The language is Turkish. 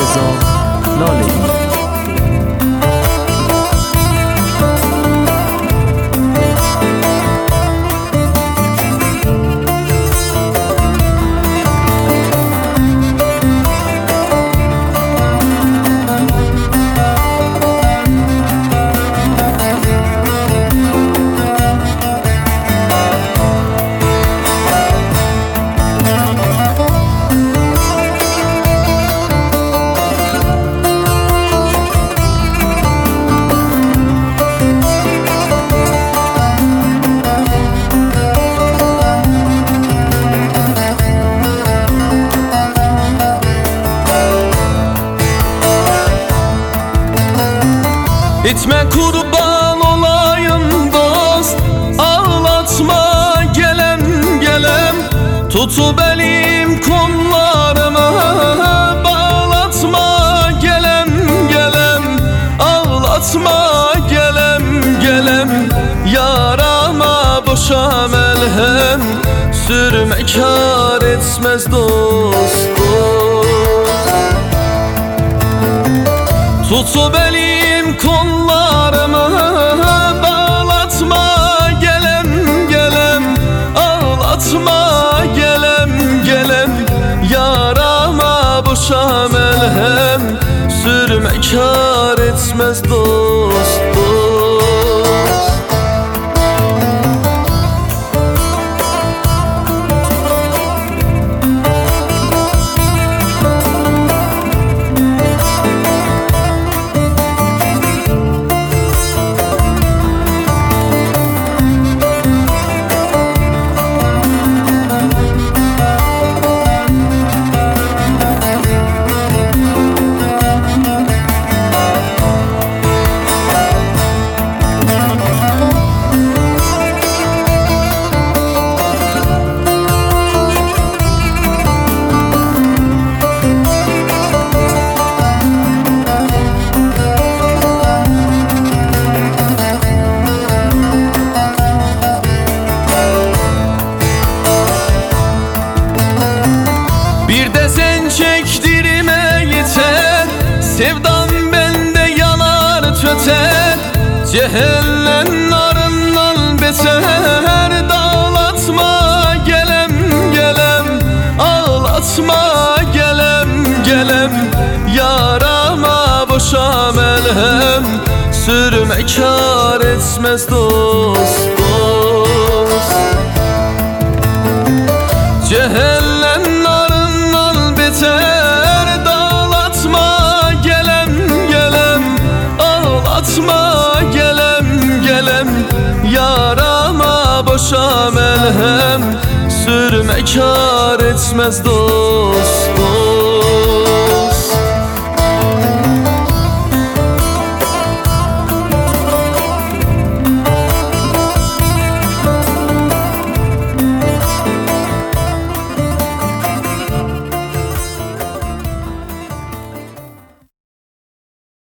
Reza Laleli. Gitme kurban olayım dost, ağlatma gelem gelem. Tutup elim kollarımı, bağlatma gelem gelem. Ağlatma gelem gelem, yarama boşa melhem. Sürme kâr etmez dost, dost. Tutup elim kollarımı, bağlatma gelem gelem. Ağlatma gelem gelem, yarama boşa melhem. Sürme kâr etmez dost, dost. Bir de sen çektirme yeter, sevdam bende yanar tüter. Cehennem narından beter, dağlatma gelem gelem. Ağlatma gelem gelem, yarama boşa melhem. Sürme kâr etmez dost, dost. Cehennem narından beter, dağlatma gelem gelem. Ağlatma gelem gelem, yarama boşa melhem. Sürme kâr etmez dost, dost.